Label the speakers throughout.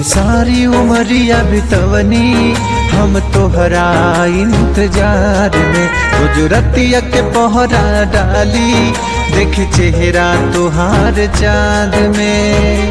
Speaker 1: सारी उमरिया बितवनी हम तोहरा इंतजार में, गुजरतिया के पहरा डाली देख चेहरा तुहार चाँद में।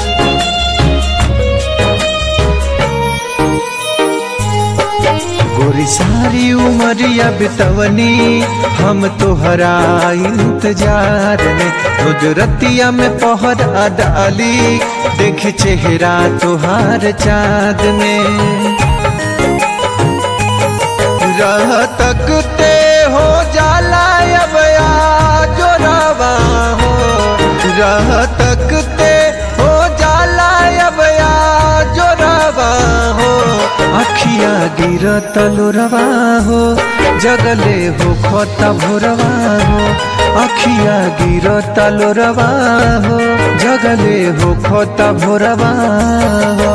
Speaker 1: गोरी सारी उमरिया बितवनी हम तोहरा इंतजार में, गुजरतिया में पहरा डाली देख चेहरा तुहार चाँद में। रह तकते हो जाला अब जो रवा हो, रह तकते हो जाला अब जो रवा हो। अखिया गिरत लोरवा हो जगले हो खोता भोरवा हो, अखिया गिरत लोरवा हो जगले हो खोता भोरवा हो।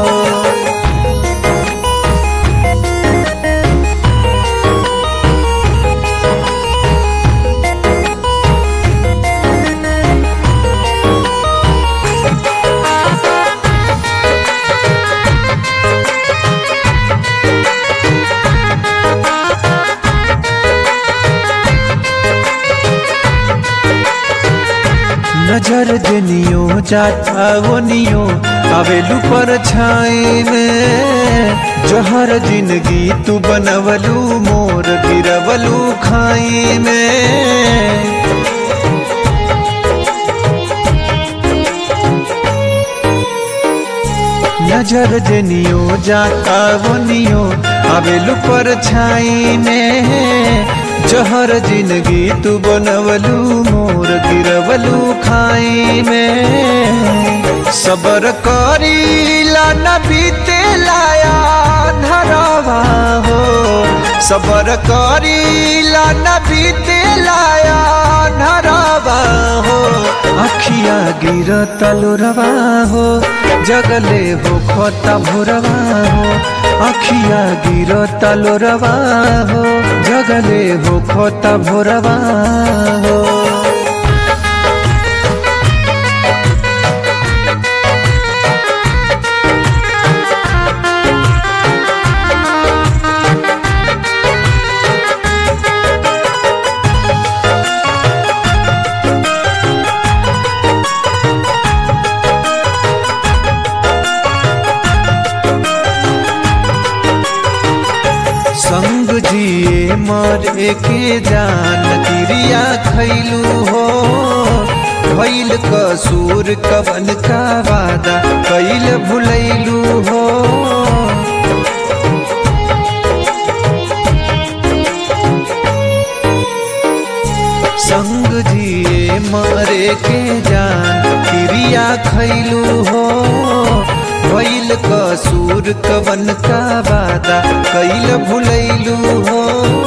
Speaker 1: नजर जनियो जाता वो नियो आवेलू पर छाए में, जहर जिंदगी तू बनवलू मोर गिरवलू खाई में। नजर जनियो जाता वो नियो आवेलू पर छाई में, जहर जिंदगी तू बनवलू मोर गिरवलू खाई में। सबर करीला न बीते लाया धरवा हो, सबर करीला न बीते लाया धरवा हो। अखिया गिरत लोरवा हो जगले हो खोता भोरवा हो, अखिया गिरत लोरवा हो जगले हो खोता भोरवा हो। संग जिए मरे के जान क्रिया खैलू हो, भइल कसूर कवन का वादा कैल भुलैलू हो। संग जिए मरे के जान क्रिया खैलू हो, भइल कसूर कवन का वादा कैल भुलैलू हो।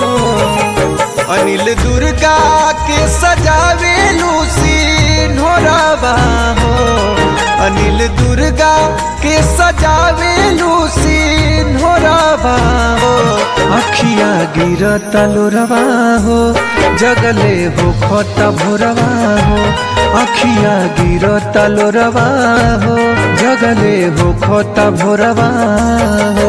Speaker 1: अनिल दुर्गा के सजावेलू सिन्होरवा हो, अनिल दुर्गा के सजावेलू सिन्होरवा हो। अखिया गिरत लोरवा हो जगले हो खोता भोरवा हो, अखिया गिरत लोरवा हो जगले हो खोता भोरवा हो।